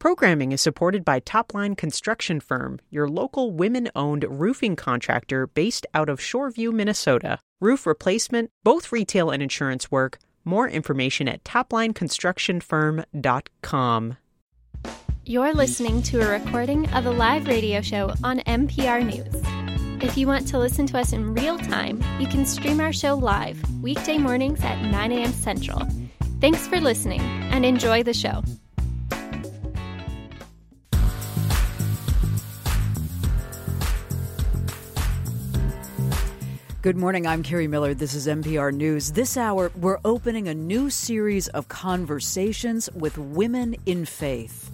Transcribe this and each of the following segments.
Programming is supported by Topline Construction Firm, your local women-owned roofing contractor based out of Shoreview, Minnesota. Roof replacement, both retail and insurance work. More information at toplineconstructionfirm.com. You're listening to a recording of a live radio show on NPR News. If you want to listen to us in real time, you can stream our show live, weekday mornings at 9 a.m. Central. Thanks for listening, and enjoy the show. Good morning, I'm Carrie Miller. This is NPR News. This hour, we're opening a new series of conversations with women in faith.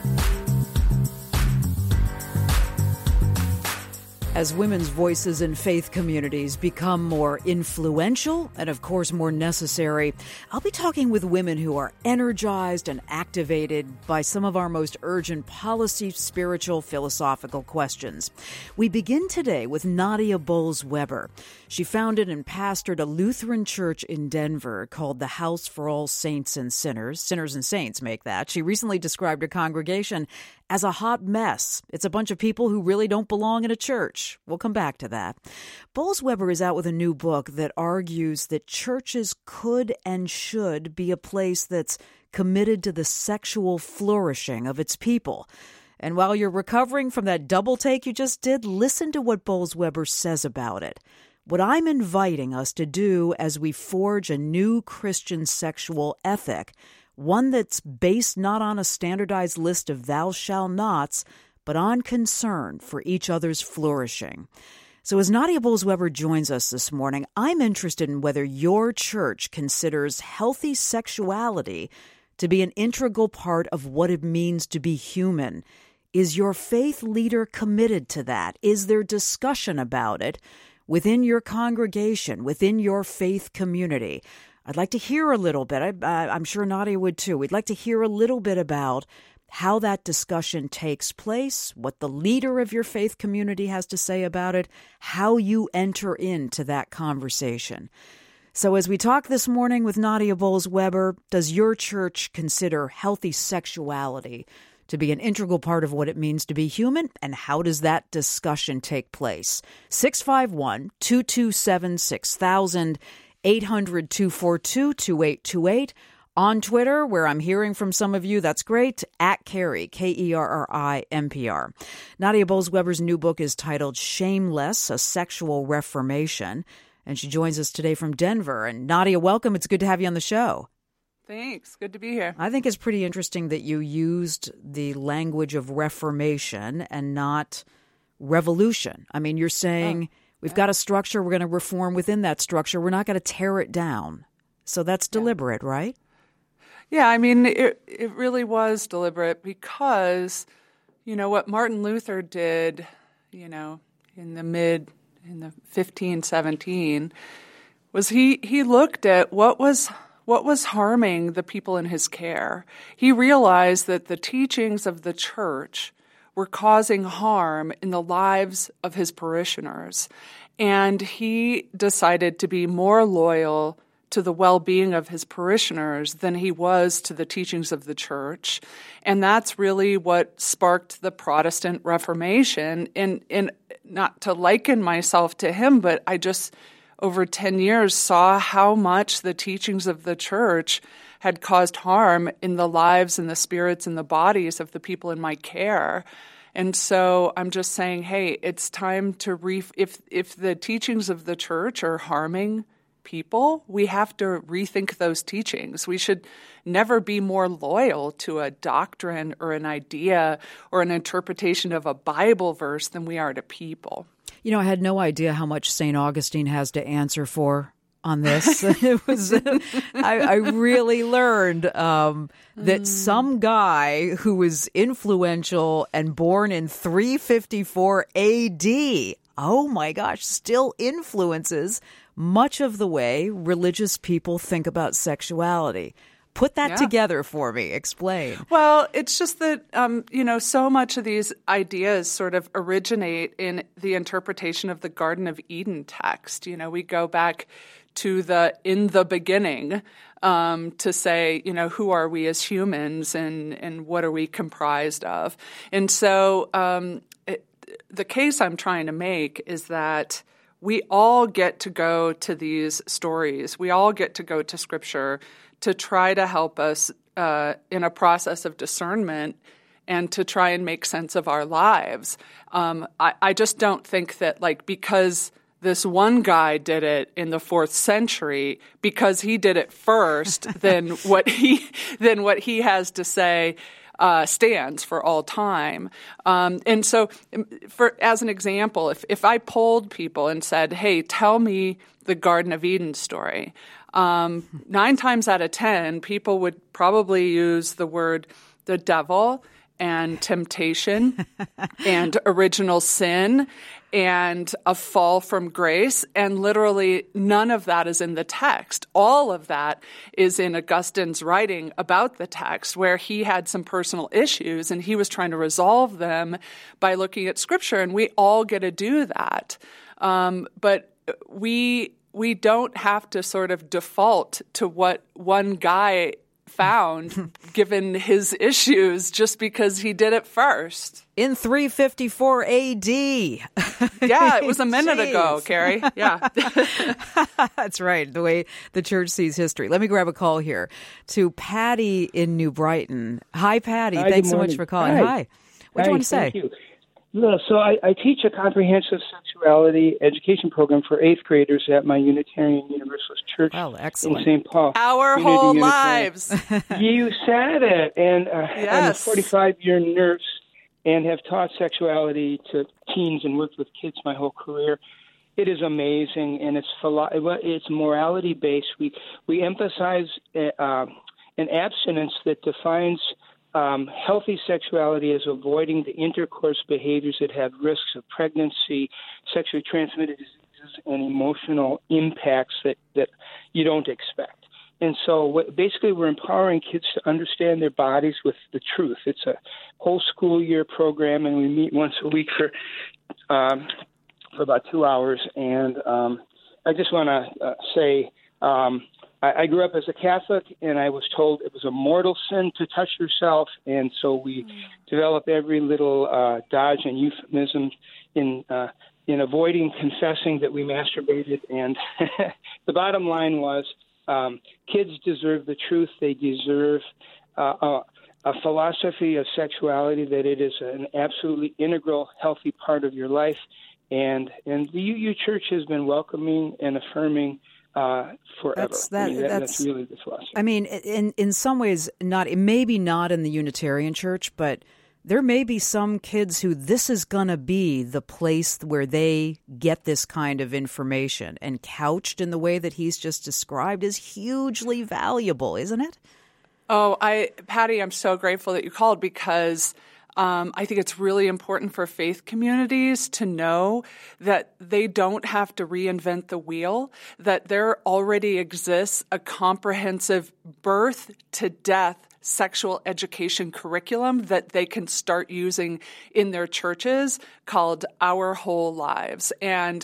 As women's voices in faith communities become more influential and, of course, more necessary, I'll be talking with women who are energized and activated by some of our most urgent policy, spiritual, philosophical questions. We begin today with Nadia Bolz-Weber. She founded and pastored a Lutheran church in Denver called the House for All Saints and Sinners. Sinners and saints make that. She recently described her congregation as a hot mess. It's a bunch of people who really don't belong in a church. We'll come back to that. Bolz-Weber is out with a new book that argues that churches could and should be a place that's committed to the sexual flourishing of its people. And while you're recovering from that double take you just did, listen to what Bolz-Weber says about it. What I'm inviting us to do as we forge a new Christian sexual ethic, one that's based not on a standardized list of thou shall nots, but on concern for each other's flourishing. So as Nadia Bolz-Weber joins us this morning, I'm interested in whether your church considers healthy sexuality to be an integral part of what it means to be human. Is your faith leader committed to that? Is there discussion about it within your congregation, within your faith community? I'd like to hear a little bit. I'm sure Nadia would too. We'd like to hear a little bit about how that discussion takes place, what the leader of your faith community has to say about it, how you enter into that conversation. So as we talk this morning with Nadia Bolz-Weber, does your church consider healthy sexuality to be an integral part of what it means to be human, and how does that discussion take place? 651-227-6000, 800-242-2828. On Twitter, where I'm hearing from some of you, that's great, at Kerri, Kerri, NPR. Nadia Bolz-Weber's new book is titled Shameless, A Sexual Reformation, and she joins us today from Denver. And Nadia, welcome. It's good to have you on the show. Thanks. Good to be here. I think it's pretty interesting that you used the language of reformation and not revolution. I mean, you're saying we've got a structure, we're going to reform within that structure. We're not going to tear it down. So that's deliberate, right? Yeah, I mean, it really was deliberate because, you know, what Martin Luther did, you know, in the 1517, was he looked at what was harming the people in his care. He realized that the teachings of the church were causing harm in the lives of his parishioners, and he decided to be more loyal to the well-being of his parishioners than he was to the teachings of the church. And that's really what sparked the Protestant Reformation. And not to liken myself to him, but I just, over 10 years, saw how much the teachings of the church had caused harm in the lives and the spirits and the bodies of the people in my care. And so I'm just saying, hey, it's time to if the teachings of the church are harming people, we have to rethink those teachings. We should never be more loyal to a doctrine or an idea or an interpretation of a Bible verse than we are to people. You know, I had no idea how much St. Augustine has to answer for on this. It was I really learned that some guy who was influential and born in 354 A.D., oh my gosh, still influences much of the way religious people think about sexuality. Put that together for me. Explain. Well, it's just that, so much of these ideas sort of originate in the interpretation of the Garden of Eden text. You know, we go back to in the beginning, to say, who are we as humans and what are we comprised of? And so the case I'm trying to make is that we all get to go to these stories. We all get to go to Scripture to try to help us in a process of discernment and to try and make sense of our lives. I just don't think that, because this one guy did it in the 4th century, because he did it first, then what he has to say stands for all time. And so, as an example, if I polled people and said, "Hey, tell me the Garden of Eden story," 9 times out of 10, people would probably use the word the devil and temptation and original sin and a fall from grace, and literally none of that is in the text. All of that is in Augustine's writing about the text, where he had some personal issues and he was trying to resolve them by looking at Scripture, and we all get to do that. But we don't have to sort of default to what one guy found given his issues just because he did it first. In 354 A.D. Yeah, it was a minute ago, Carrie. Yeah. That's right, the way the church sees history. Let me grab a call here to Patty in New Brighton. Hi, Patty. Hi, thanks so much for calling. Hi. What do you want to say? Thank you. So I teach a comprehensive sexuality education program for 8th graders at my Unitarian Universalist Church in St. Paul. Our whole lives. You said it. And yes. I'm a 45-year nurse and have taught sexuality to teens and worked with kids my whole career. It is amazing, and it's morality-based. We emphasize an abstinence that defines healthy sexuality as avoiding the intercourse behaviors that have risks of pregnancy, sexually transmitted diseases, and emotional impacts that you don't expect. And so basically we're empowering kids to understand their bodies with the truth. It's a whole school year program, and we meet once a week for about 2 hours. And I just want to say I grew up as a Catholic, and I was told it was a mortal sin to touch yourself, and so we developed every little dodge and euphemism in avoiding confessing that we masturbated. And the bottom line was kids deserve the truth. They deserve a philosophy of sexuality, that it is an absolutely integral, healthy part of your life. And the UU Church has been welcoming and affirming forever. That's really the philosophy. I mean, in some ways, maybe not in the Unitarian Church, but there may be some kids who this is going to be the place where they get this kind of information, and couched in the way that he's just described is hugely valuable, isn't it? Oh, Patty, I'm so grateful that you called, because I think it's really important for faith communities to know that they don't have to reinvent the wheel, that there already exists a comprehensive birth to death sexual education curriculum that they can start using in their churches called Our Whole Lives. And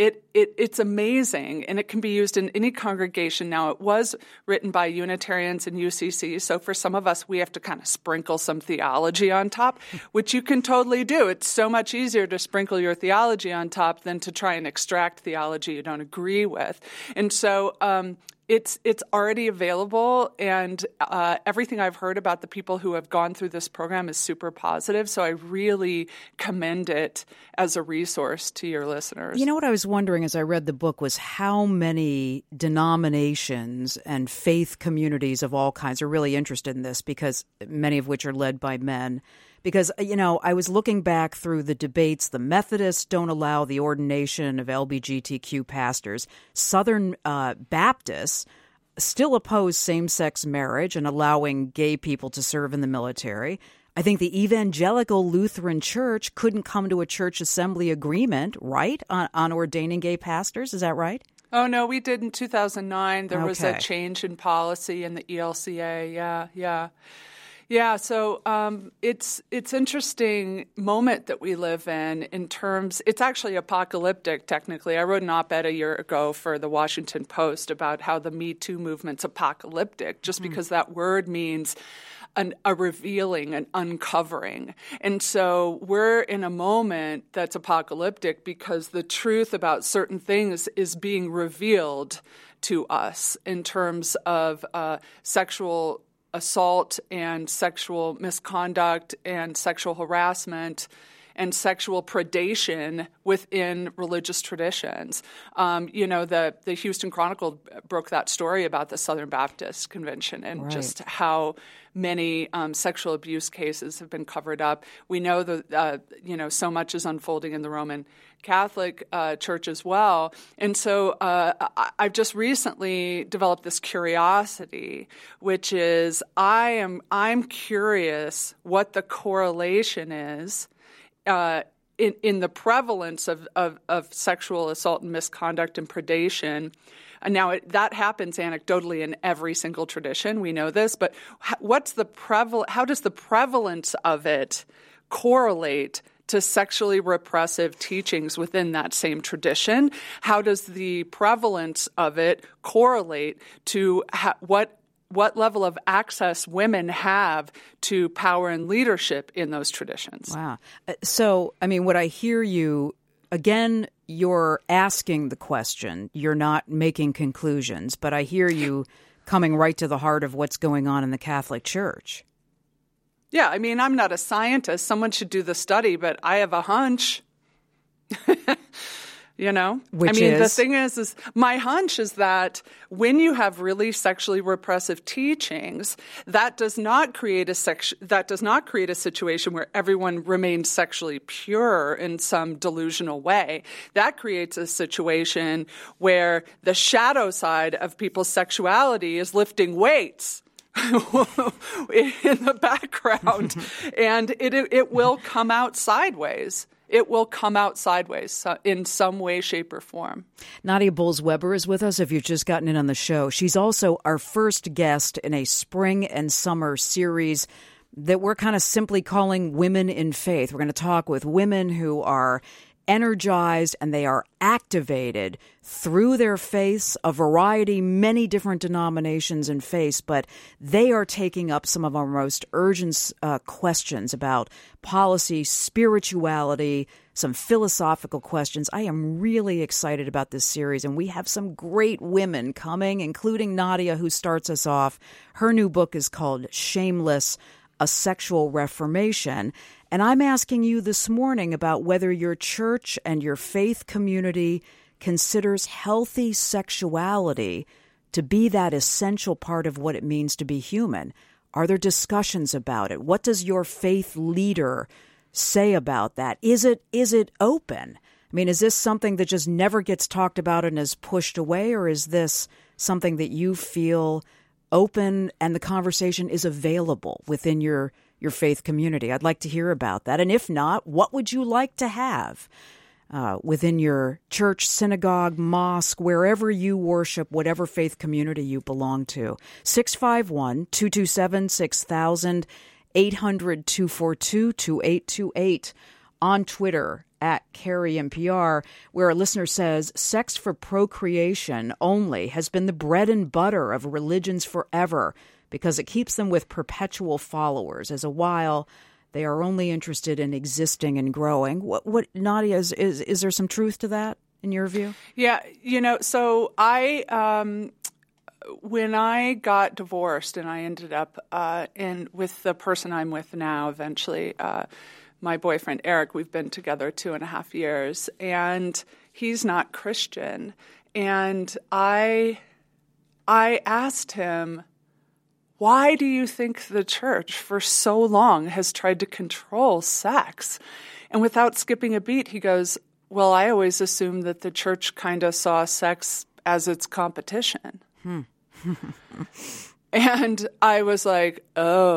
it's amazing, and it can be used in any congregation. Now, it was written by Unitarians and UCC, so for some of us, we have to kind of sprinkle some theology on top, which you can totally do. It's so much easier to sprinkle your theology on top than to try and extract theology you don't agree with. And so it's already available, and everything I've heard about the people who have gone through this program is super positive. So I really commend it as a resource to your listeners. You know what I was wondering as I read the book was how many denominations and faith communities of all kinds are really interested in this, because many of which are led by men. Because, I was looking back through the debates. The Methodists don't allow the ordination of LGBTQ pastors. Southern Baptists still oppose same-sex marriage and allowing gay people to serve in the military. I think the Evangelical Lutheran Church couldn't come to a church assembly agreement, right, on ordaining gay pastors. Is that right? Oh, no, we did in 2009. There was a change in policy in the ELCA. Yeah. Yeah, so it's interesting moment that we live in terms. It's actually apocalyptic. Technically, I wrote an op-ed a year ago for the Washington Post about how the Me Too movement's apocalyptic, just because that word means a revealing, an uncovering. And so we're in a moment that's apocalyptic because the truth about certain things is being revealed to us in terms of sexual assault and sexual misconduct and sexual harassment and sexual predation within religious traditions. The Houston Chronicle broke that story about the Southern Baptist Convention and just how many sexual abuse cases have been covered up. We know that so much is unfolding in the Roman Catholic Church as well. And so I've just recently developed this curiosity, which is I'm curious what the correlation is in the prevalence of sexual assault and misconduct and predation. And now that happens anecdotally in every single tradition. We know this, but how does the prevalence of it correlate to sexually repressive teachings within that same tradition? How does the prevalence of it correlate to what level of access women have to power and leadership in those traditions? Wow. So, what I hear you, again, you're asking the question. You're not making conclusions, but I hear you coming right to the heart of what's going on in the Catholic Church. Yeah, I'm not a scientist. Someone should do the study, but I have a hunch. Which is? The thing is my hunch is that when you have really sexually repressive teachings, that does not create a situation where everyone remains sexually pure in some delusional way. That creates a situation where the shadow side of people's sexuality is lifting weights in the background, and it will come out sideways. It will come out sideways in some way, shape, or form. Nadia Bolz-Weber is with us if you've just gotten in on the show. She's also our first guest in a spring and summer series that we're kind of simply calling Women in Faith. We're going to talk with women who are energized and they are activated through their faiths, a variety, many different denominations and faiths, but they are taking up some of our most urgent questions about policy, spirituality, some philosophical questions. I am really excited about this series, and we have some great women coming, including Nadia, who starts us off. Her new book is called Shameless, A Sexual Reformation. And I'm asking you this morning about whether your church and your faith community considers healthy sexuality to be that essential part of what it means to be human. Are there discussions about it? What does your faith leader say about that? Is it open? Is this something that just never gets talked about and is pushed away, or is this something that you feel open and the conversation is available within your faith community? I'd like to hear about that. And if not, what would you like to have within your church, synagogue, mosque, wherever you worship, whatever faith community you belong to? 651-227-6000, 800-242-2828. On Twitter, at Carrie NPR, where a listener says, sex for procreation only has been the bread and butter of religions forever because it keeps them with perpetual followers. As a while, they are only interested in existing and growing. What Nadia, is there some truth to that in your view? Yeah, so when I got divorced and I ended up with the person I'm with now, eventually, my boyfriend, Eric, we've been together 2.5 years, and he's not Christian. And I asked him, why do you think the church for so long has tried to control sex? And without skipping a beat, he goes, well, I always assumed that the church kind of saw sex as its competition. And I was like, oh,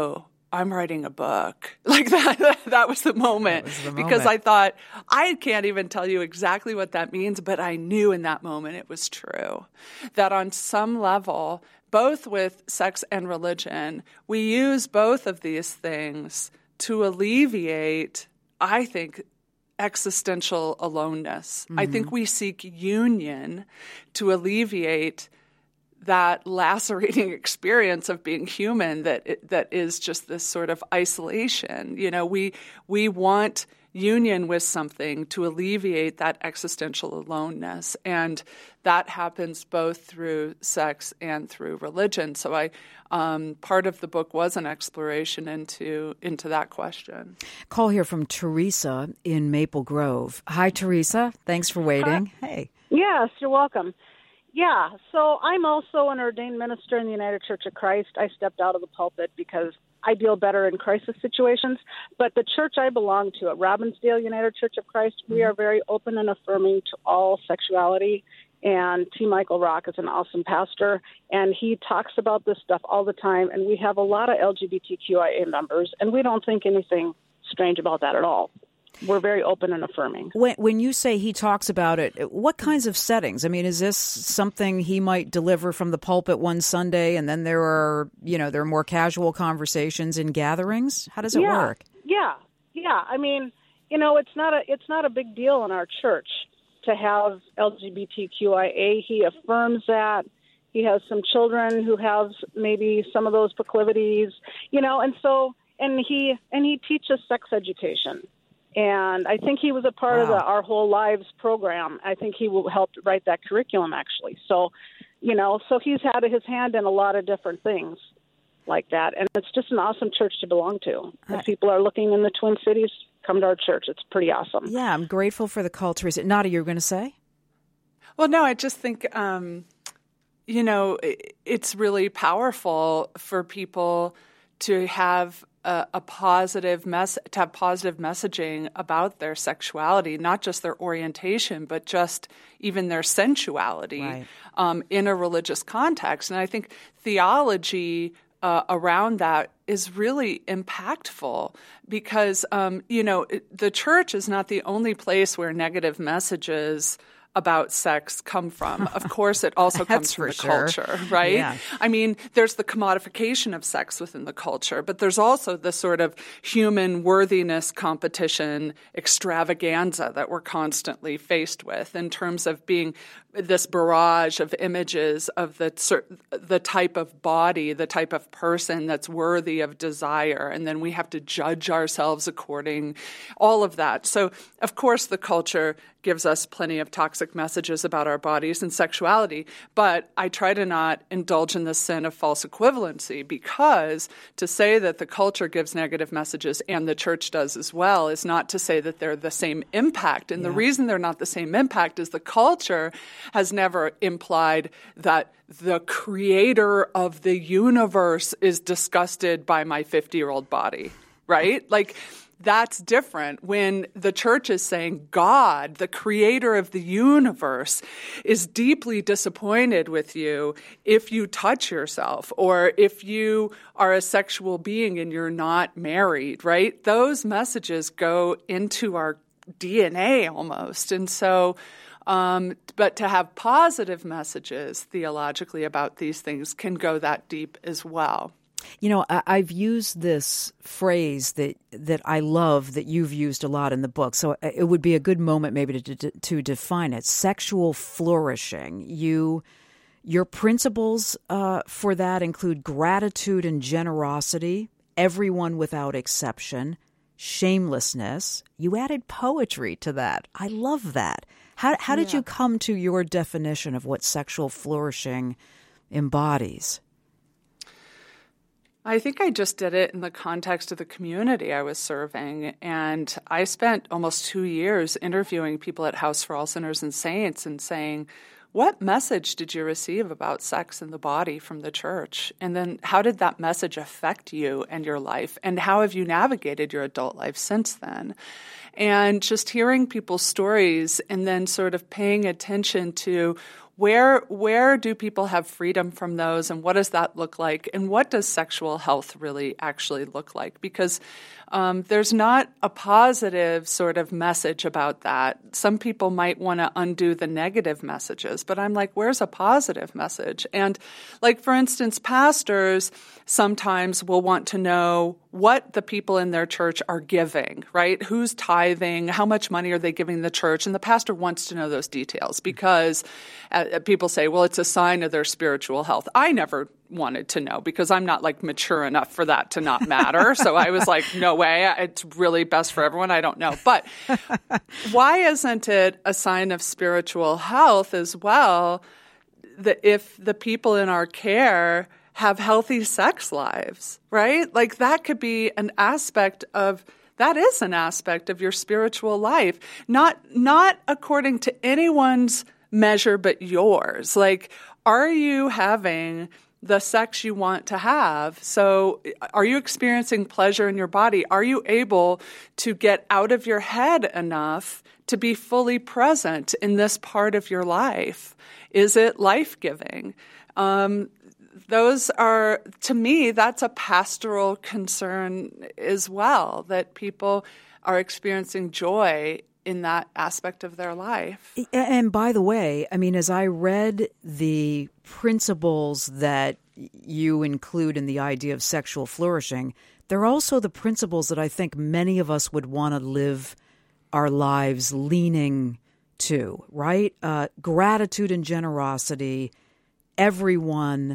I'm writing a book. Like that was the moment. Because I thought, I can't even tell you exactly what that means, but I knew in that moment it was true. That on some level, both with sex and religion, we use both of these things to alleviate, I think, existential aloneness. I think we seek union to alleviate that lacerating experience of being human that is just this sort of isolation. You know, we want union with something to alleviate that existential aloneness, and that happens both through sex and through religion. So part of the book was an exploration into that question. Call here from Teresa in Maple Grove. Hi, Teresa. Thanks for waiting. Hi. Hey. Yes, you're welcome. Yeah, so I'm also an ordained minister in the United Church of Christ. I stepped out of the pulpit because I deal better in crisis situations. But the church I belong to, at Robbinsdale United Church of Christ, we are very open and affirming to all sexuality. And T. Michael Rock is an awesome pastor, and he talks about this stuff all the time. And we have a lot of LGBTQIA members, and we don't think anything strange about that at all. We're very open and affirming. When you say he talks about it, what kinds of settings? I mean, is this something he might deliver from the pulpit one Sunday, and then there are more casual conversations in gatherings? How does it work? Yeah. I mean, it's not a big deal in our church to have LGBTQIA. He affirms that. He has some children who have maybe some of those proclivities, and he teaches sex education. And I think he was a part of Our Whole Lives program. I think he helped write that curriculum, actually. So, so he's had his hand in a lot of different things like that. And it's just an awesome church to belong to. If people are looking in the Twin Cities, come to our church. It's pretty awesome. Yeah, I'm grateful for the culture. Is it Nada, you were going to say? Well, no, I just think, it's really powerful for people to have a positive positive messaging about their sexuality, not just their orientation, but just even their sensuality in a religious context. And I think theology around that is really impactful because, the church is not the only place where negative messages about sex come from. Of course, it also comes from the culture, right? Yeah. I mean, there's the commodification of sex within the culture, but there's also the sort of human worthiness competition extravaganza that we're constantly faced with in terms of being this barrage of images of the type of body, the type of person that's worthy of desire, and then we have to judge ourselves according, all of that. So, of course, the culture gives us plenty of toxic messages about our bodies and sexuality, but I try to not indulge in the sin of false equivalency, because to say that the culture gives negative messages and the church does as well is not to say that they're the same impact. And the reason they're not the same impact is the culture has never implied that the creator of the universe is disgusted by my 50-year-old body, right? Like, that's different when the church is saying God, the creator of the universe, is deeply disappointed with you if you touch yourself or if you are a sexual being and you're not married, right? Those messages go into our DNA almost. And so, but to have positive messages theologically about these things can go that deep as well. I've used this phrase that I love that you've used a lot in the book, so it would be a good moment maybe to define it. Sexual flourishing. Your principles for that include gratitude and generosity, everyone without exception, shamelessness. You added poetry to that. I love that. How did you come to your definition of what sexual flourishing embodies? I think I just did it in the context of the community I was serving. And I spent almost 2 years interviewing people at House for All Sinners and Saints and saying, what message did you receive about sex and the body from the church? And then how did that message affect you and your life? And how have you navigated your adult life since then? And just hearing people's stories and then sort of paying attention to where do people have freedom from those, and what does that look like, and what does sexual health really actually look like? Because there's not a positive sort of message about that. Some people might want to undo the negative messages, but I'm like, where's a positive message? And like, for instance, pastors sometimes will want to know what the people in their church are giving, right? Who's tithing? How much money are they giving the church? And the pastor wants to know those details because people say, well, it's a sign of their spiritual health. I never wanted to know because I'm not like mature enough for that to not matter. So I was like, no way. It's really best for everyone. I don't know. But why isn't it a sign of spiritual health as well that if the people in our care have healthy sex lives, right? Like that could be an aspect of that is an aspect of your spiritual life, not according to anyone's measure but yours. Like, are you having the sex you want to have? So are you experiencing pleasure in your body? Are you able to get out of your head enough to be fully present in this part of your life? Is it life-giving? Those are, to me, that's a pastoral concern as well, that people are experiencing joy in that aspect of their life. And by the way, I mean, as I read the principles that you include in the idea of sexual flourishing, they're also the principles that I think many of us would want to live our lives leaning to, right? Gratitude and generosity, everyone,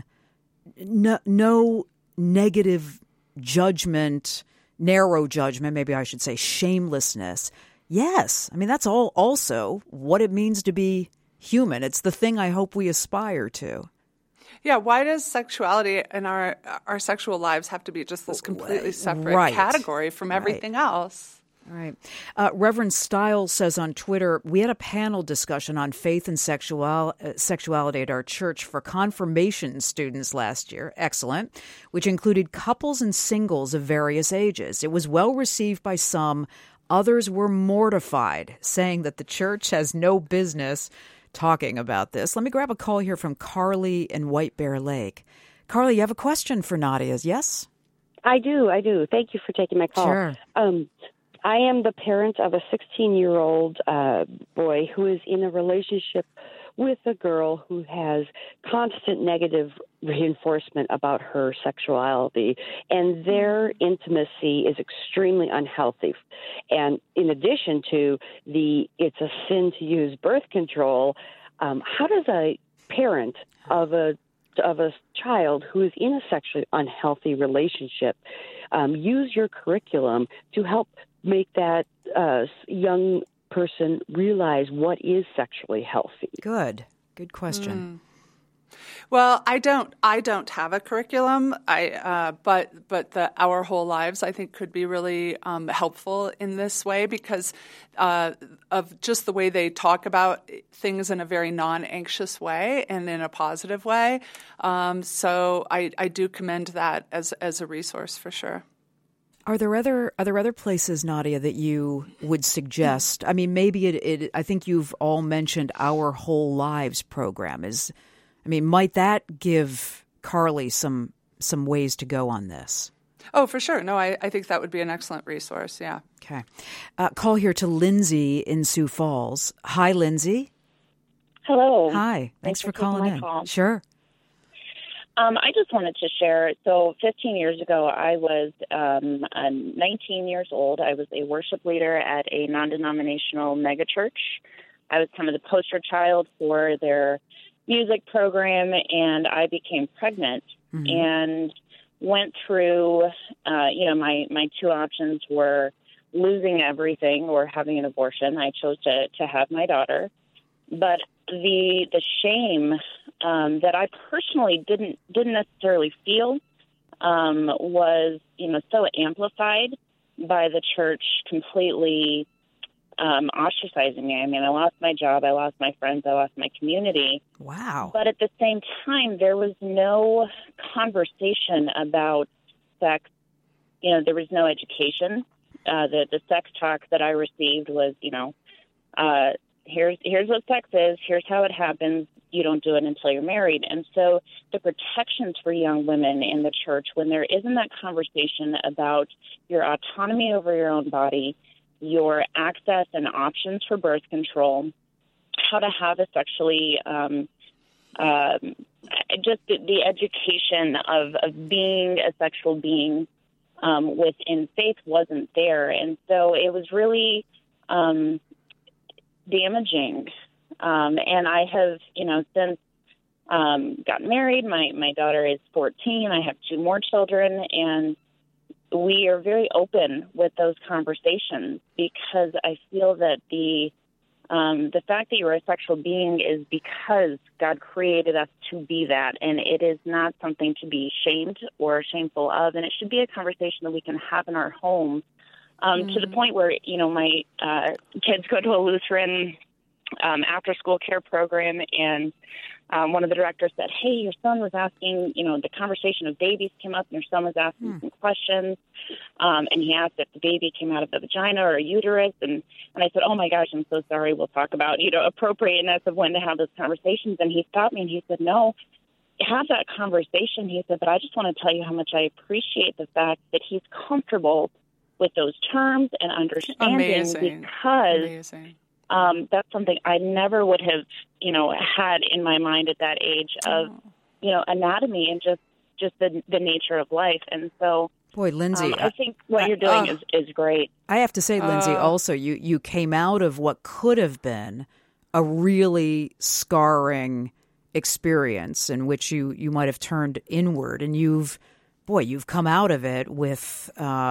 no negative judgment, narrow judgment, maybe I should say shamelessness. Yes. I mean, that's all also what it means to be human. It's the thing I hope we aspire to. Yeah. Why does sexuality and our sexual lives have to be just this completely separate category from everything else? All right. Reverend Stiles says on Twitter, we had a panel discussion on faith and sexuality at our church for confirmation students last year. Excellent. Which included couples and singles of various ages. It was well received by some. Others were mortified, saying that the church has no business talking about this. Let me grab a call here from Carly in White Bear Lake. Carly, you have a question for Nadia, yes? I do. Thank you for taking my call. Sure. I am the parent of a 16-year-old boy who is in a relationship with a girl who has constant negative reinforcement about her sexuality, and their intimacy is extremely unhealthy. And in addition to it's a sin to use birth control, how does a parent of a child who is in a sexually unhealthy relationship use your curriculum to help make that young person realize what is sexually healthy? Good question. Well, I don't have a curriculum. But Our Whole Lives, I think, could be really helpful in this way because of just the way they talk about things in a very non-anxious way and in a positive way. So I do commend that as a resource for sure. Are there other places, Nadia, that you would suggest? I mean, maybe I think you've all mentioned Our Whole Lives program. Might that give Carly some ways to go on this? Oh, for sure. No, I think that would be an excellent resource. Yeah. Okay. Call here to Lindsay in Sioux Falls. Hi, Lindsay. Hello. Hi. Thanks for calling in. Call. Sure. I just wanted to share. So 15 years ago, I was 19 years old. I was a worship leader at a non-denominational megachurch. I was kind of the poster child for their music program, and I became pregnant and went through, my two options were losing everything or having an abortion. I chose to have my daughter. But the shame that I personally didn't necessarily feel was, so amplified by the church completely ostracizing me. I mean, I lost my job, I lost my friends, I lost my community. Wow. But at the same time, there was no conversation about sex. There was no education. The sex talk that I received was, here's what sex is, here's how it happens, you don't do it until you're married. And so the protections for young women in the church, when there isn't that conversation about your autonomy over your own body, your access and options for birth control, how to have a sexually, just the education of being a sexual being within faith wasn't there. And so it was really damaging. And I have, since gotten married, my daughter is 14. I have 2 more children, and we are very open with those conversations because I feel that the fact that you're a sexual being is because God created us to be that, and it is not something to be shamed or shameful of, and it should be a conversation that we can have in our home to the point where, my kids go to a Lutheran after-school care program, and one of the directors said, hey, your son was asking, the conversation of babies came up, and your son was asking some questions, and he asked if the baby came out of the vagina or a uterus, and I said, oh, my gosh, I'm so sorry. We'll talk about, appropriateness of when to have those conversations. And he stopped me, and he said, no, have that conversation. He said, but I just want to tell you how much I appreciate the fact that he's comfortable with those terms and understanding because that's something I never would have, had in my mind at that age of, anatomy and just the nature of life. And so, boy, Lindsay, I think what you're doing is great. I have to say, Lindsay, also, you came out of what could have been a really scarring experience in which you might have turned inward, and you've come out of it with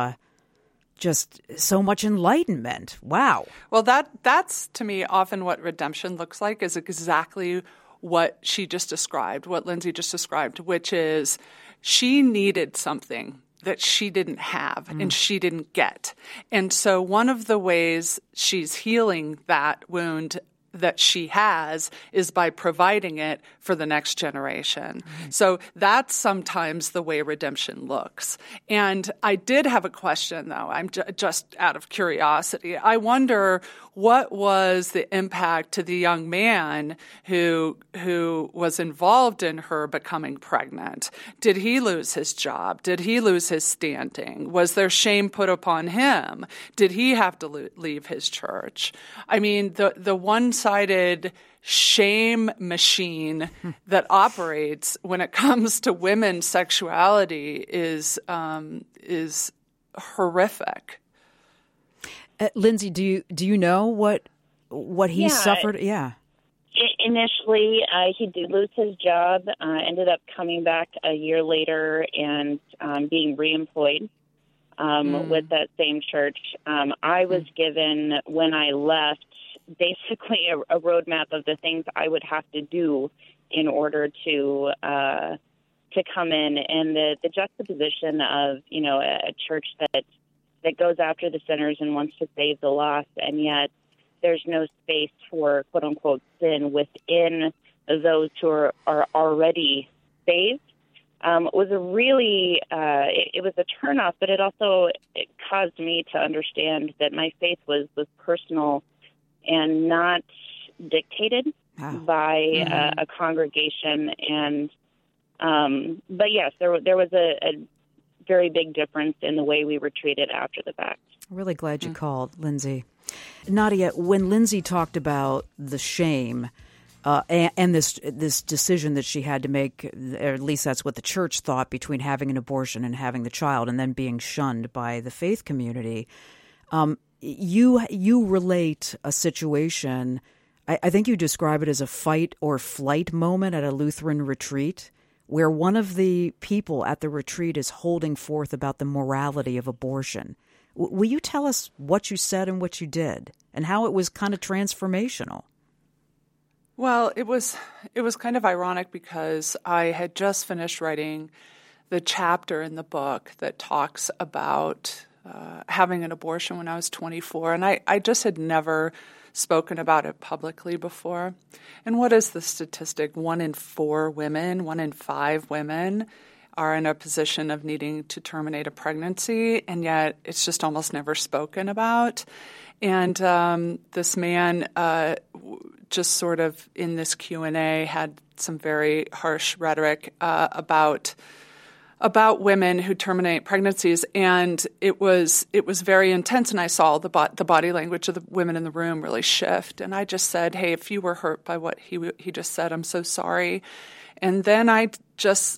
just so much enlightenment. Wow. Well, that's to me often what redemption looks like, is exactly what she just described, what Lindsay just described, which is she needed something that she didn't have and she didn't get. And so one of the ways she's healing that wound that she has is by providing it for the next generation. So that's sometimes the way redemption looks. And I did have a question, though. I'm just out of curiosity. I wonder what was the impact to the young man who was involved in her becoming pregnant? Did he lose his job? Did he lose his standing? Was there shame put upon him? Did he have to leave his church? I mean, the one-sided shame machine that operates when it comes to women's sexuality is horrific. Lindsay, do you know what he suffered? Yeah. Initially, he did lose his job. Ended up coming back a year later and being reemployed with that same church. I was given, when I left, basically a roadmap of the things I would have to do in order to come in, and the juxtaposition of a church that goes after the sinners and wants to save the lost, and yet there's no space for quote unquote sin within those who are already saved. Was a really it was a turnoff, but it caused me to understand that my faith was personal and not dictated by a congregation. And but yes, there was a very big difference in the way we were treated after the fact. Really glad you called, Lindsay. Nadia, when Lindsay talked about the shame and this decision that she had to make, or at least that's what the church thought, between having an abortion and having the child, and then being shunned by the faith community, you relate a situation. I think you describe it as a fight or flight moment at a Lutheran retreat, where one of the people at the retreat is holding forth about the morality of abortion. Will you tell us what you said and what you did, and how it was kind of transformational? Well, it was kind of ironic because I had just finished writing the chapter in the book that talks about having an abortion when I was 24, and I just had never spoken about it publicly before. And what is the statistic? 1 in 4 women, 1 in 5 women are in a position of needing to terminate a pregnancy, and yet it's just almost never spoken about. And this man just sort of in this Q&A had some very harsh rhetoric about women who terminate pregnancies, and it was very intense. And I saw the body language of the women in the room really shift. And I just said, "Hey, if you were hurt by what he just said, I'm so sorry." And then I just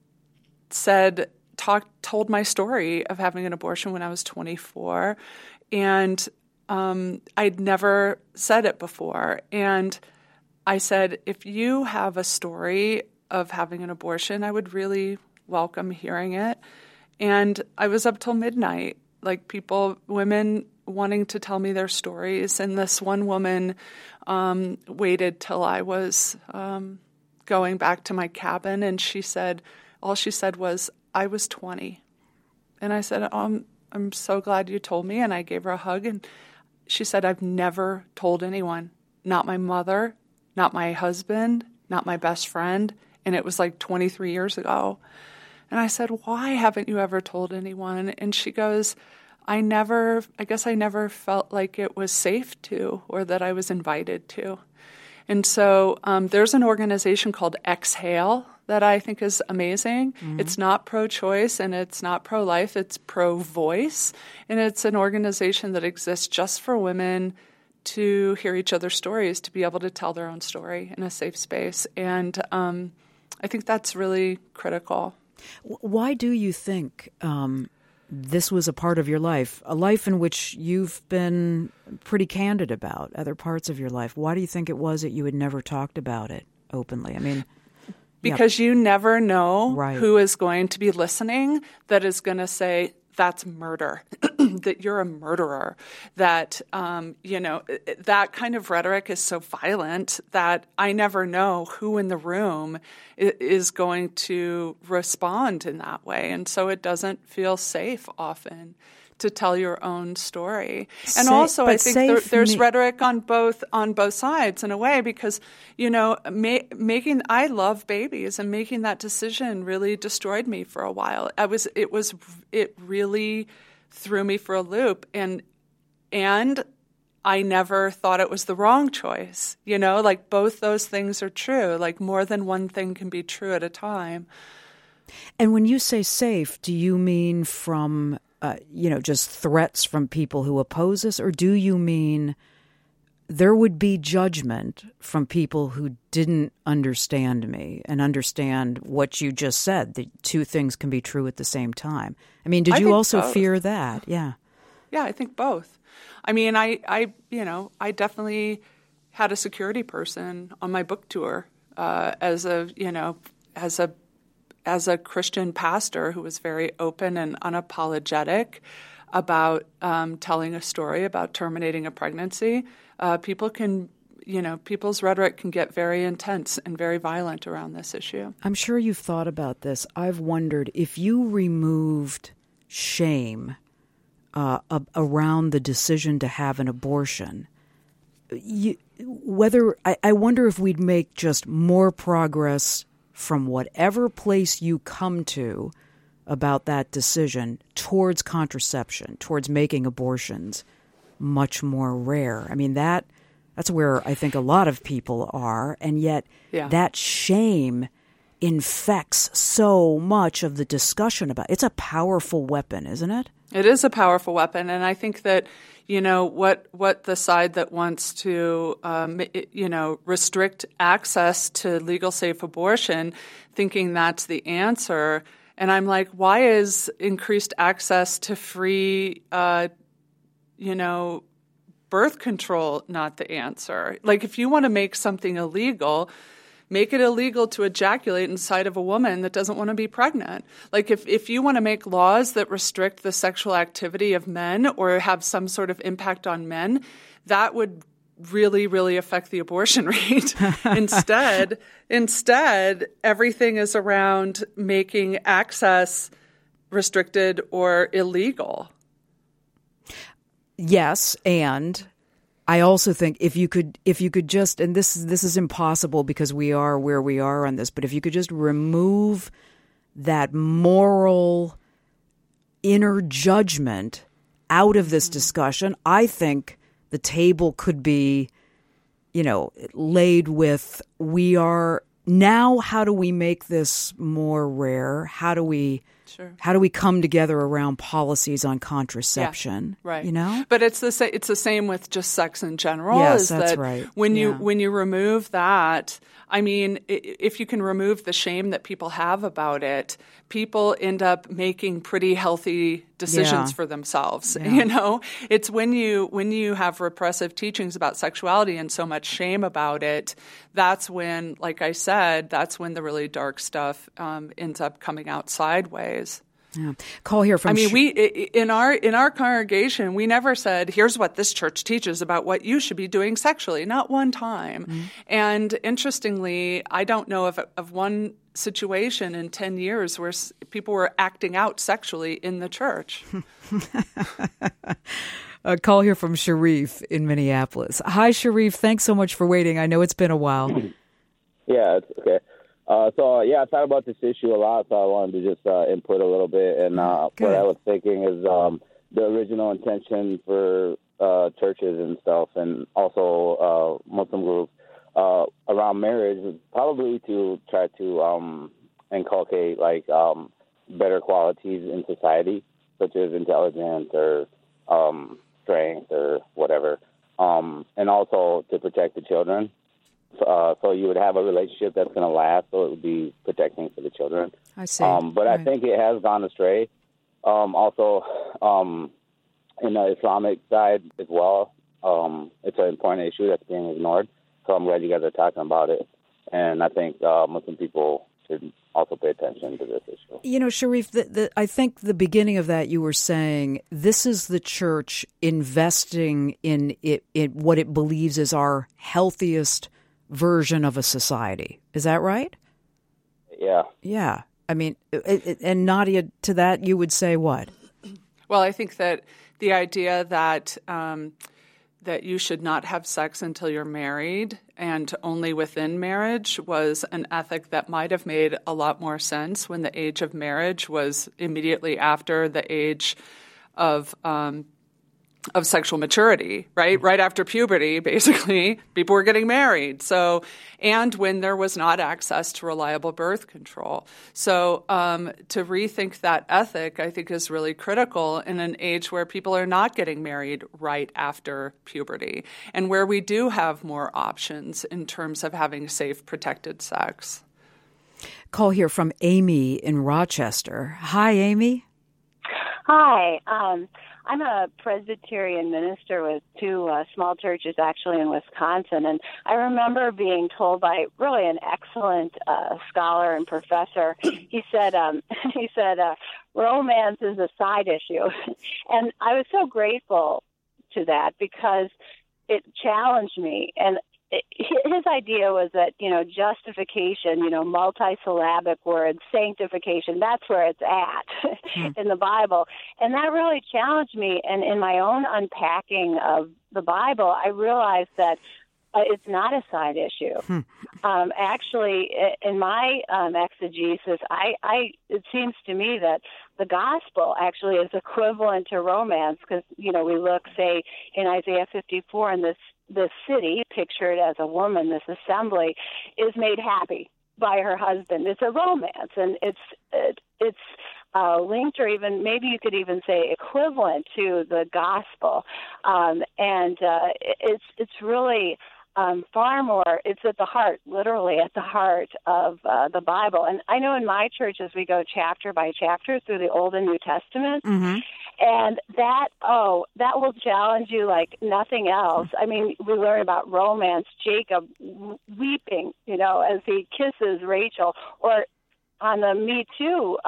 told my story of having an abortion when I was 24, and I'd never said it before. And I said, if you have a story of having an abortion, I would really welcome hearing it. And I was up till midnight, like women wanting to tell me their stories. And this one woman waited till I was going back to my cabin, and all she said was, "I was 20. And I said, I'm so glad you told me. And I gave her a hug, and she said, "I've never told anyone, not my mother, not my husband, not my best friend." And it was like 23 years ago. And I said, "Why haven't you ever told anyone?" And she goes, I guess I never felt like it was safe to, or that I was invited to. And so there's an organization called Exhale that I think is amazing. Mm-hmm. It's not pro-choice and it's not pro-life. It's pro-voice. And it's an organization that exists just for women to hear each other's stories, to be able to tell their own story in a safe space. And I think that's really critical. Why do you think this was a part of your life, a life in which you've been pretty candid about other parts of your life? Why do you think it was that you had never talked about it openly? I mean, because you never know who is going to be listening that is going to say, that's murder, that you're a murderer, that, that kind of rhetoric is so violent that I never know who in the room is going to respond in that way. And so it doesn't feel safe often to tell your own story. And also I think there's rhetoric on both sides in a way, because, I love babies, and making that decision really destroyed me for a while. It really threw me for a loop, and I never thought it was the wrong choice. Like both those things are true. Like more than one thing can be true at a time. And when you say safe, do you mean from just threats from people who oppose us? Or do you mean there would be judgment from people who didn't understand me and understand what you just said, that two things can be true at the same time? I mean, did you also fear that? Yeah. Yeah, I think both. I mean, I definitely had a security person on my book tour as a Christian pastor who was very open and unapologetic about telling a story about terminating a pregnancy. People's rhetoric can get very intense and very violent around this issue. I'm sure you've thought about this. I've wondered if you removed shame around the decision to have an abortion, I wonder if we'd make just more progress from whatever place you come to about that decision towards contraception, towards making abortions much more rare. I mean, that's where I think a lot of people are, and yet that shame infects so much of the discussion about it. It's a powerful weapon, isn't it? It is a powerful weapon, and I think that what the side that wants to restrict access to legal safe abortion, thinking that's the answer, and I'm like, why is increased access to free birth control not the answer? Like, if you want to make something illegal, make it illegal to ejaculate inside of a woman that doesn't want to be pregnant. Like, if you want to make laws that restrict the sexual activity of men or have some sort of impact on men, that would really, really affect the abortion rate. Instead, everything is around making access restricted or illegal. Yes, and I also think if you could just, and this is impossible because we are where we are on this, but if you could just remove that moral inner judgment out of this discussion, I think the table could be, laid with, how do we make this more rare? How do we come together around policies on contraception? Yeah, right. But it's the same with just sex in general. Yes, that's right. When you remove that, I mean, if you can remove the shame that people have about it, people end up making pretty healthy decisions for themselves. Yeah. It's when you have repressive teachings about sexuality and so much shame about it, that's when, like I said, that's when the really dark stuff ends up coming out sideways. Yeah. Call here from. we in our congregation, we never said, "Here's what this church teaches about what you should be doing sexually." Not one time. Mm-hmm. And interestingly, I don't know of one situation in 10 years where people were acting out sexually in the church. A call here from Sharif in Minneapolis. Hi, Sharif. Thanks so much for waiting. I know it's been a while. Yeah, it's okay. I thought about this issue a lot, so I wanted to just input a little bit. And what I was thinking is the original intention for churches and stuff, and also Muslim groups around marriage was probably to try to inculcate better qualities in society, such as intelligence or strength or whatever, and also to protect the children. So you would have a relationship that's going to last, so it would be protecting for the children. I see. But I think it has gone astray. Also, in the Islamic side as well, it's an important issue that's being ignored. So I'm glad you guys are talking about it. And I think Muslim people should also pay attention to this issue. Sharif, I think the beginning of that you were saying, this is the church investing in what it believes is our healthiest version of a society. Is that right? Yeah. Yeah. I mean, and Nadia, to that you would say what? Well, I think that the idea that that you should not have sex until you're married and only within marriage was an ethic that might have made a lot more sense when the age of marriage was immediately after the age of sexual maturity, right? Right after puberty, basically, people were getting married. So, and when there was not access to reliable birth control. So, to rethink that ethic, I think, is really critical in an age where people are not getting married right after puberty and where we do have more options in terms of having safe, protected sex. Call here from Amy in Rochester. Hi, Amy. Hi. I'm a Presbyterian minister with two small churches actually in Wisconsin, and I remember being told by really an excellent scholar and professor. He said, romance is a side issue, and I was so grateful to that because it challenged me. And his idea was that, justification, multisyllabic words, sanctification, that's where it's at in the Bible. And that really challenged me. And in my own unpacking of the Bible, I realized that it's not a side issue. Actually, in my exegesis, it seems to me that the gospel actually is equivalent to romance because, we look, say, in Isaiah 54, and this city, pictured as a woman, this assembly, is made happy by her husband. It's a romance, and it's linked, or even maybe you could even say equivalent to the gospel, and it's really far more. It's at the heart, literally at the heart of the Bible. And I know in my church, as we go chapter by chapter through the Old and New Testament. Mm-hmm. And that will challenge you like nothing else. I mean, we learn about romance, Jacob weeping, as he kisses Rachel, or on the Me Too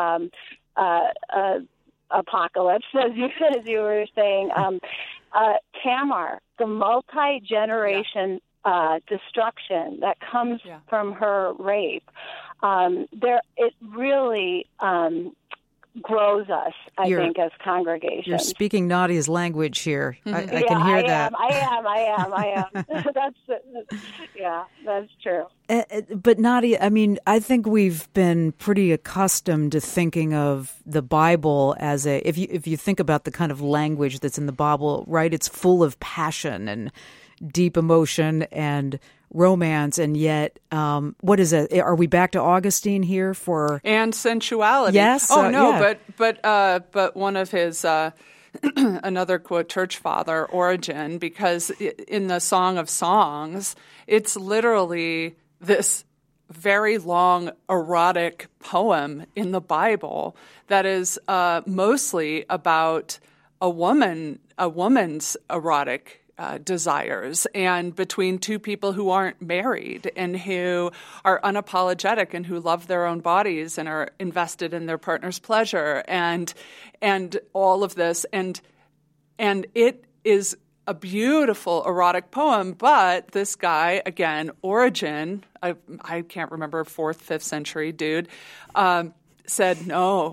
apocalypse, as you were saying, Tamar, the multi-generation destruction that comes from her rape. It really grows us, I think, as congregations. You're speaking Nadia's language here. I can hear that. I am. That's true. But Nadia, I mean, I think we've been pretty accustomed to thinking of the Bible as if you think about the kind of language that's in the Bible, right? It's full of passion and deep emotion and romance, and yet, what is it? Are we back to Augustine here for and sensuality? Yes. But one of his another quote church father, Origen, because in the Song of Songs, it's literally this very long erotic poem in the Bible that is mostly about a woman's erotic desires, and between two people who aren't married and who are unapologetic and who love their own bodies and are invested in their partner's pleasure and all of this, and it is a beautiful erotic poem. But this guy, again, Origen, I can't remember, 4th, 5th century dude, said no.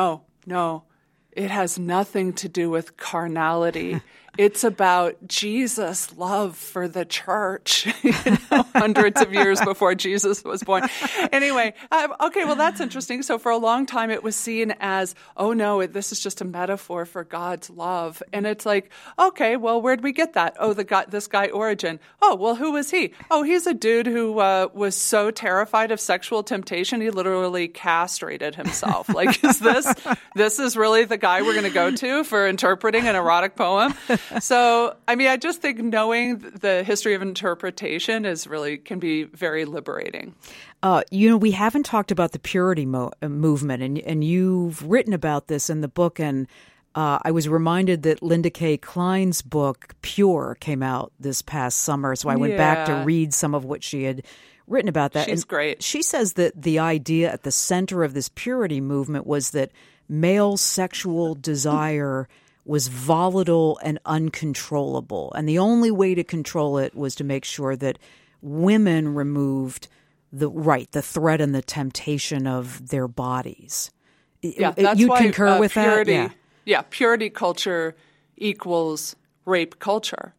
It has nothing to do with carnality. It's about Jesus' love for the church, hundreds of years before Jesus was born. Anyway, okay, well, that's interesting. So for a long time, it was seen as, oh, no, this is just a metaphor for God's love. And it's like, okay, well, where'd we get that? Oh, this guy Origen. Oh, well, who was he? Oh, he's a dude who was so terrified of sexual temptation, he literally castrated himself. Like, is this is really the guy we're going to go to for interpreting an erotic poem? So, I mean, I just think knowing the history of interpretation can be very liberating. We haven't talked about the purity movement, and you've written about this in the book, and I was reminded that Linda K. Klein's book, Pure, came out this past summer, so I went back to read some of what she had written about that. She's great. She says that the idea at the center of this purity movement was that male sexual desire was volatile and uncontrollable. And the only way to control it was to make sure that women removed the threat and the temptation of their bodies. Yeah, that's you why concur with purity, that? Yeah, purity culture equals rape culture.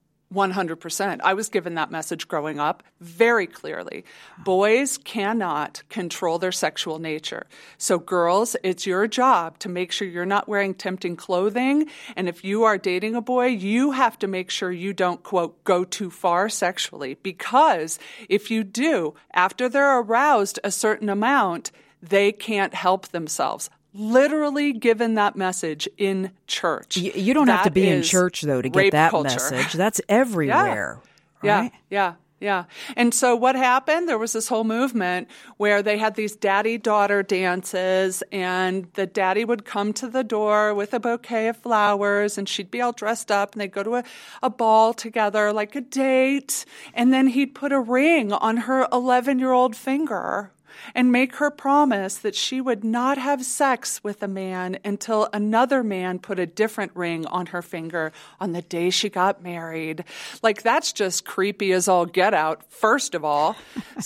100%. I was given that message growing up very clearly. Boys cannot control their sexual nature. So girls, it's your job to make sure you're not wearing tempting clothing. And if you are dating a boy, you have to make sure you don't, quote, go too far sexually. Because if you do, after they're aroused a certain amount, they can't help themselves. Literally given that message in church. You don't have to be in church, though, to get that culture. Message. That's everywhere. Right? Yeah. And so what happened? There was this whole movement where they had these daddy-daughter dances, and the daddy would come to the door with a bouquet of flowers, and she'd be all dressed up, and they'd go to a ball together, like a date, and then he'd put a ring on her 11-year-old finger and make her promise that she would not have sex with a man until another man put a different ring on her finger on the day she got married. Like, that's just creepy as all get out, first of all.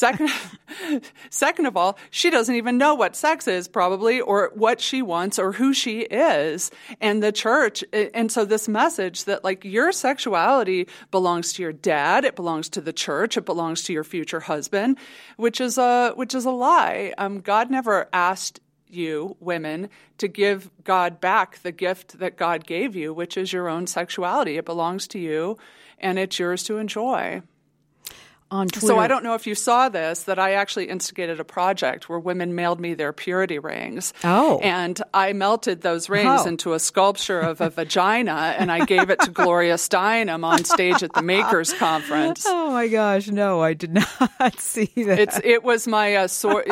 Second of all, she doesn't even know what sex is, probably, or what she wants or who she is. And the church, and so this message that, like, your sexuality belongs to your dad, it belongs to the church, it belongs to your future husband, which is a lie. God never asked you, women, to give God back the gift that God gave you, which is your own sexuality. It belongs to you, and it's yours to enjoy. On Twitter. So I don't know if you saw this, that I actually instigated a project where women mailed me their purity rings. Oh. And I melted those rings into a sculpture of a vagina, and I gave it to Gloria Steinem on stage at the Makers Conference. Oh, my gosh. No, I did not see that. It was my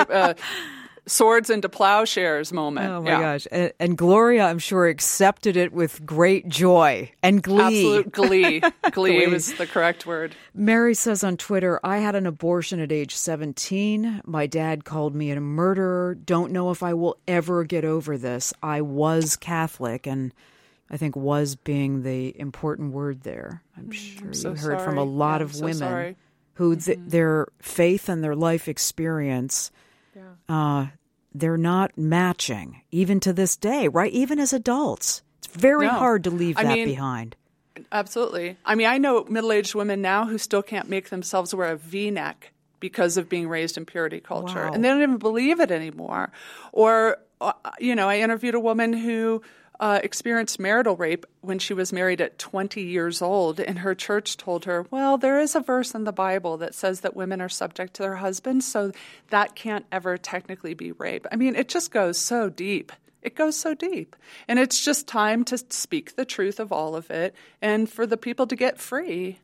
swords into plowshares moment. Oh, my gosh. And Gloria, I'm sure, accepted it with great joy and glee. Absolute glee. Glee was the correct word. Mary says on Twitter, I had an abortion at age 17. My dad called me a murderer. Don't know if I will ever get over this. I was Catholic, and I think was being the important word there. I'm sure you heard from a lot of women who their faith and their life experience they're not matching, even to this day, right? Even as adults. It's very hard to leave that behind. Absolutely. I mean, I know middle-aged women now who still can't make themselves wear a V-neck because of being raised in purity culture. Wow. And they don't even believe it anymore. Or, I interviewed a woman who experienced marital rape when she was married at 20 years old, and her church told her, well, there is a verse in the Bible that says that women are subject to their husbands, so that can't ever technically be rape. I mean, it just goes so deep. It goes so deep. And it's just time to speak the truth of all of it and for the people to get free.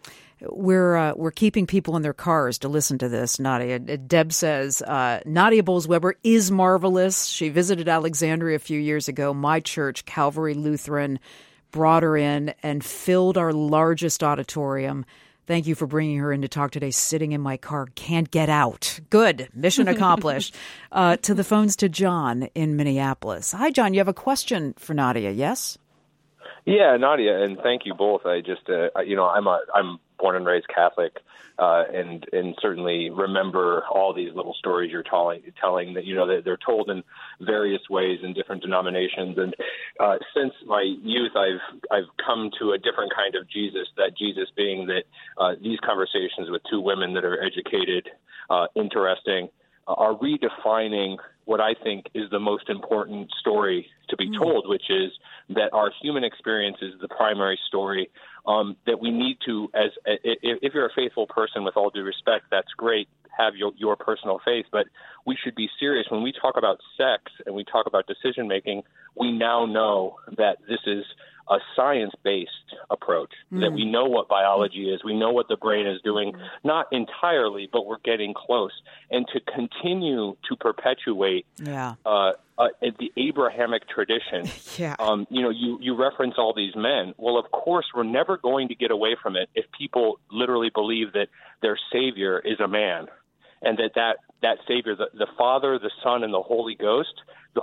We're keeping people in their cars to listen to this, Nadia. Deb says, Nadia Bolz-Weber is marvelous. She visited Alexandria a few years ago. My church, Calvary Lutheran, brought her in and filled our largest auditorium. Thank you for bringing her in to talk today. Sitting in my car, can't get out. Good. Mission accomplished. To the phones to John in Minneapolis. Hi, John. You have a question for Nadia, yes? Yeah, Nadia, and thank you both. I just, I'm born and raised Catholic, and certainly remember all these little stories you're telling that, that they're told in various ways in different denominations. And since my youth, I've come to a different kind of Jesus, that Jesus being that these conversations with two women that are educated, interesting, are redefining what I think is the most important story to be told, which is that our human experience is the primary story, that we need to, if you're a faithful person, with all due respect, that's great, have your personal faith, but we should be serious. When we talk about sex and we talk about decision-making, we now know that this is a science-based approach, that we know what biology is, we know what the brain is doing, not entirely, but we're getting close. And to continue to perpetuate the Abrahamic tradition, you reference all these men. Well, of course, we're never going to get away from it if people literally believe that their Savior is a man, and that Savior, the Father, the Son, and the Holy Ghost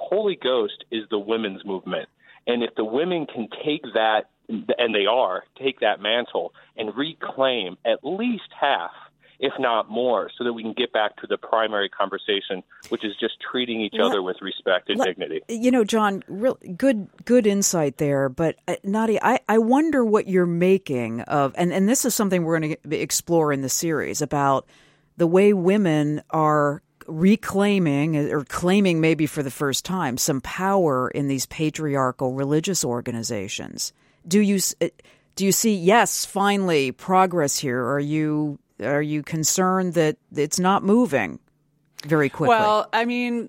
is the women's movement. And if the women can take that, and they take that mantle and reclaim at least half, if not more, so that we can get back to the primary conversation, which is just treating each other with respect and dignity. John, real good insight there. But Nadia, I wonder what you're making of, and this is something we're going to explore in the series, about the way women are reclaiming, or claiming maybe for the first time, some power in these patriarchal religious organizations. Do you see, yes, finally progress here? Are you concerned that it's not moving very quickly? Well, I mean,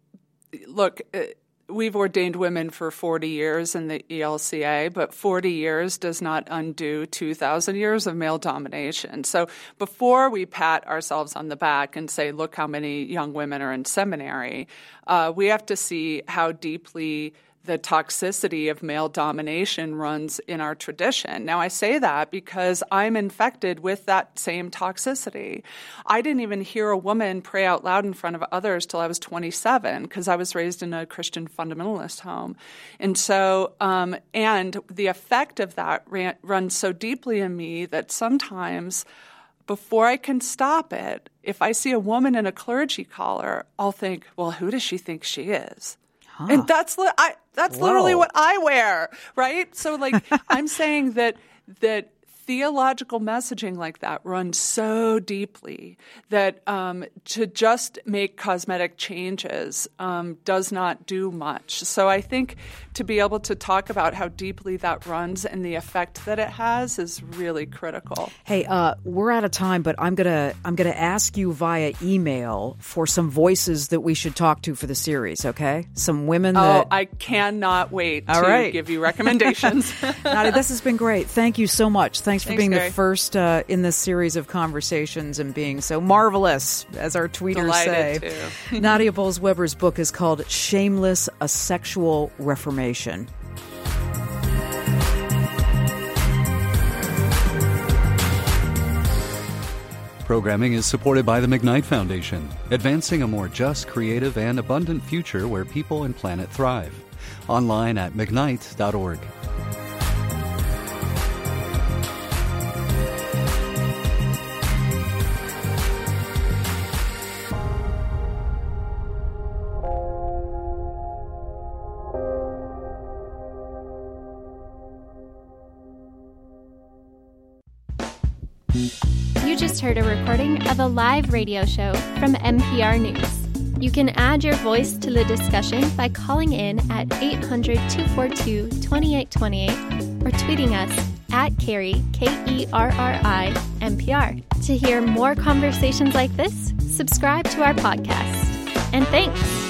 look, we've ordained women for 40 years in the ELCA, but 40 years does not undo 2,000 years of male domination. So before we pat ourselves on the back and say, look how many young women are in seminary, we have to see how deeply the toxicity of male domination runs in our tradition. Now, I say that because I'm infected with that same toxicity. I didn't even hear a woman pray out loud in front of others till I was 27 because I was raised in a Christian fundamentalist home. And so, and the effect of that runs so deeply in me that sometimes before I can stop it, if I see a woman in a clergy collar, I'll think, well, who does she think she is? And that's literally what I wear, right? So, I'm saying that theological messaging like that runs so deeply that to just make cosmetic changes does not do much. So I think to be able to talk about how deeply that runs and the effect that it has is really critical. Hey, we're out of time, but I'm gonna ask you via email for some voices that we should talk to for the series. Okay, some women. I cannot wait to give you recommendations. Nadia, this has been great. Thank you so much. Thanks for being Gary. The first in this series of conversations and being so marvelous, as our tweeters say. Nadia Bolz-Weber's book is called Shameless, A Sexual Reformation. Programming is supported by the McKnight Foundation, advancing a more just, creative, and abundant future where people and planet thrive. Online at McKnight.org. You just heard a recording of a live radio show from NPR News. You can add your voice to the discussion by calling in at 800-242-2828 or tweeting us at Kerri, Kerri, NPR. To hear more conversations like this, subscribe to our podcast. And thanks!